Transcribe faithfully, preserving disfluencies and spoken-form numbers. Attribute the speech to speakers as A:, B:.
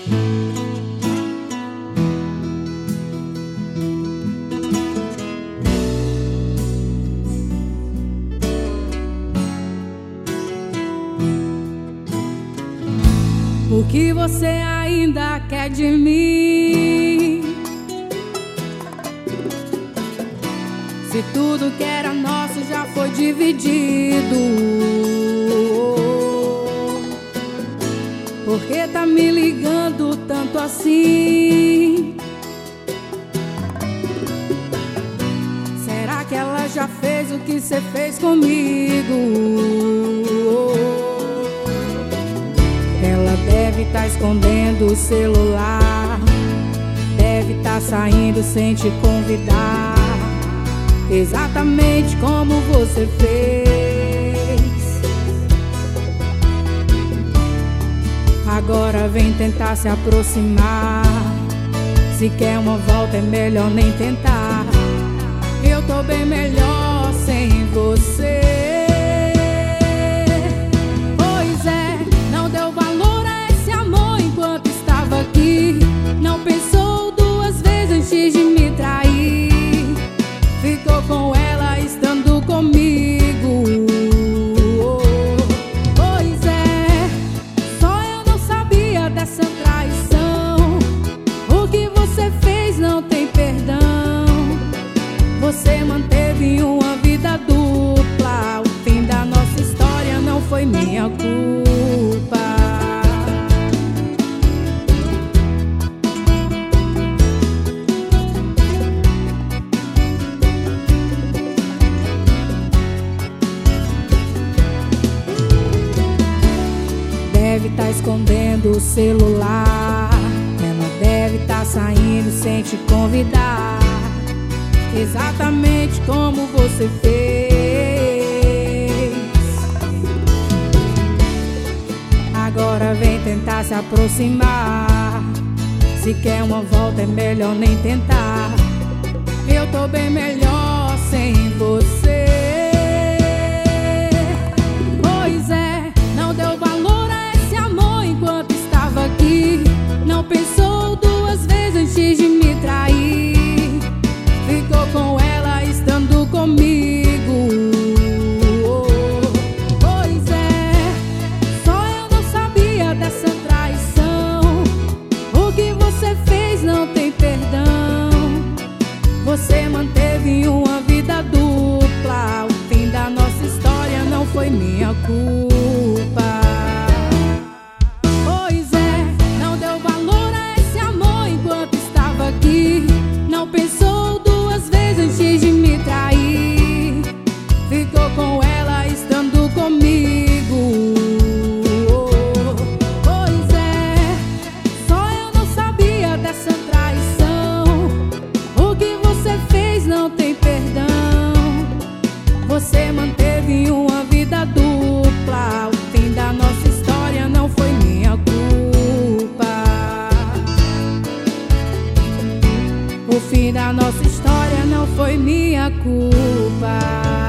A: O que você ainda quer de mim? Se tudo que era nosso já foi dividido, por que tá me ligando tanto assim? Será que ela já fez o que você fez comigo? Ela deve tá escondendo o celular, deve tá saindo sem te convidar, exatamente como você fez. Agora vem tentar se aproximar, se quer uma volta é melhor nem tentar. Eu tô bem melhor sem você. Pois é, não deu valor a esse amor enquanto estava aqui, não pensou duas vezes antes de me trair, ficou com ela estando comigo. Pois é, só eu não sabia dessa traição. O que você fez não tem perdão. Você manteve uma vida dupla. O fim da nossa história não foi minha culpa. Deve tá escondendo o celular, ela deve tá saindo sem te convidar, exatamente como você fez. Agora vem tentar se aproximar, se quer uma volta é melhor nem tentar. Eu tô bem melhor sem você. Pois é, não deu valor a esse amor enquanto estava aqui, não pensou duas vezes antes de me trair, ficou com ela estando comigo. Pois é, só eu não sabia dessa traição. O que você fez não tem perdão. Você manteve uma vida dupla. O fim da nossa história não foi minha culpa. Pois é, não deu valor a esse amor enquanto estava aqui, não pensou duas vezes antes de me trair, ficou com ela estando comigo. Pois é, só eu não sabia dessa traição. O que você fez não tem perdão. Você manteve uma vida dupla. O fim da nossa história não foi minha culpa. O fim da nossa história não foi minha culpa.